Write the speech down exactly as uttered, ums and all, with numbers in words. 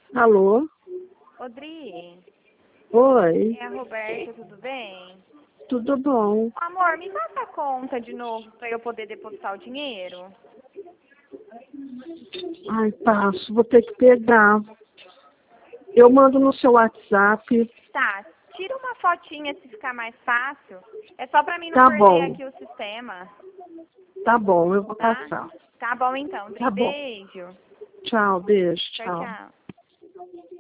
Alô? Odri, Oi, é a Roberta, tudo bem? tudo bom? Amor, me passa a conta de novo para eu poder depositar o dinheiro. Ai, passo, vou ter que pegar. Eu mando no seu WhatsApp. Tá, tira uma fotinha se ficar mais fácil. É só para mim não Tá perder bom, aqui o sistema, tá bom, eu vou tá? passar. Tá bom então, Odri, Tá bom. beijo. Tchau, beijo, Tchau, tchau. tchau.